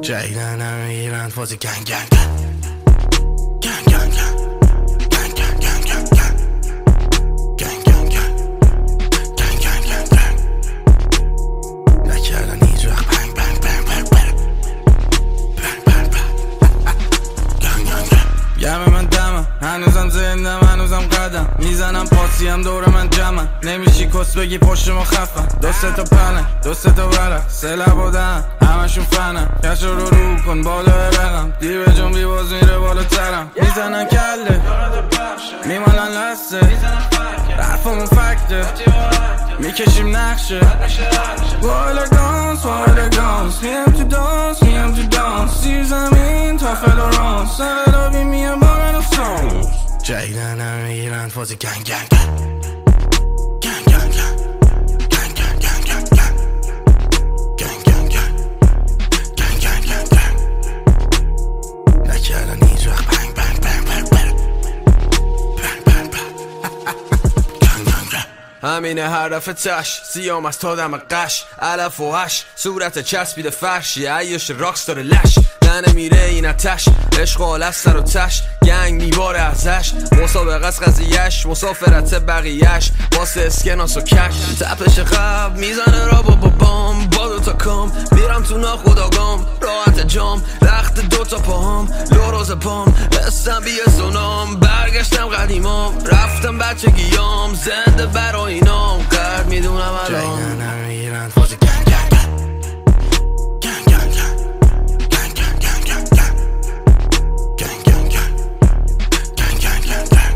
جدیدن میگیرن فاز گنگ گنگ گنگ گنگ گنگ گنگ گنگ گنگ گنگ گنگ گنگ گنگ گنگ گنگ نکردن هیچ وقت بنگ بنگ بنگ بنگ بنگ بنگ گنگ گنگ گنگ من دمم هنوزم زندم هنوزم قدم میزنم پاسیم دور من جمعن نمیشی کس بگی پشت ما خفن دوست تا پنه دوست تا ورق سه بودن همشون فنن کش رو کن بالا رقم دیو جنبی باز میره بالاترم میزنن کله میمالن لسته رفمون فکته میکشیم نقشه وایل گانس هیم تو دانس زیر زمین تا فلورانس سرابی میام با من افسانس جدیدن میگیرن فاز گنگ گنگ گنگ گنگ گنگ گنگ گنگ گنگ گنگ گنگ گنگ گنگ گنگ گنگ نکردن هیچ وقت بنگ بنگ بنگ بنگ بنگ بنگ بنگ بنگ همینه هر دفعه تش سیام از تا دم قش علف و هش صورت چسبیده فرشی عیش راکستار لش نه میره این اتش عشق و آل از سر و تش گنگ میباره ازش مسابقه از قضیهش مسافرت بقیهش واسه اسکناس و کش تپش قبل میزنه را با بابام با دوتا کام میرم تو ناخداگام راحت جام رخت دوتا پاهم لوروز پام هستم بیه سونام برگشتم قدیمام رفتم بچگیام زنده برای اینام قرد میدونم الان جدیدن میگیرن فاز گنگ گنگ گنگ گنگ گنگ گنگ گنگ گنگ گنگ گنگ گنگ گنگ گنگ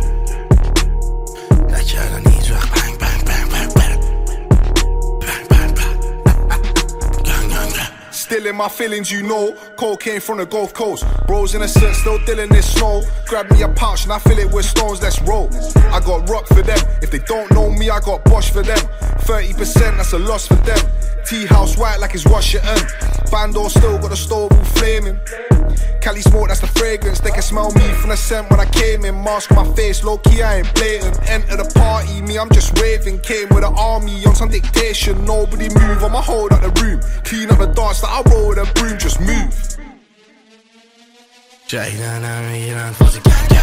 نکردن هیچ وقت بنگ بنگ بنگ بنگ بنگ بنگ گنگ گنگ Still in my feelings, you know. Cocaine from the Gulf Coast. Bros in a set, still dealing this snow. Grab me a pouch and I fill it with stones, let's roll. I got rock for them. If they don't know me, I got Bosch for them. 30%, that's a loss for them. Tea house white like it's Washington. Bando still got the stove all flaming. Cali smoke, that's the fragrance. They can smell me from the scent when I came in. Mask on my face, low key, I ain't blatant. Enter the party, me, I'm just raving. Came with an army on some dictation. Nobody move, I'ma hold up the room. Clean up the dance that I roll with a broom, just move. جدیدن میگیرن فاز گنگ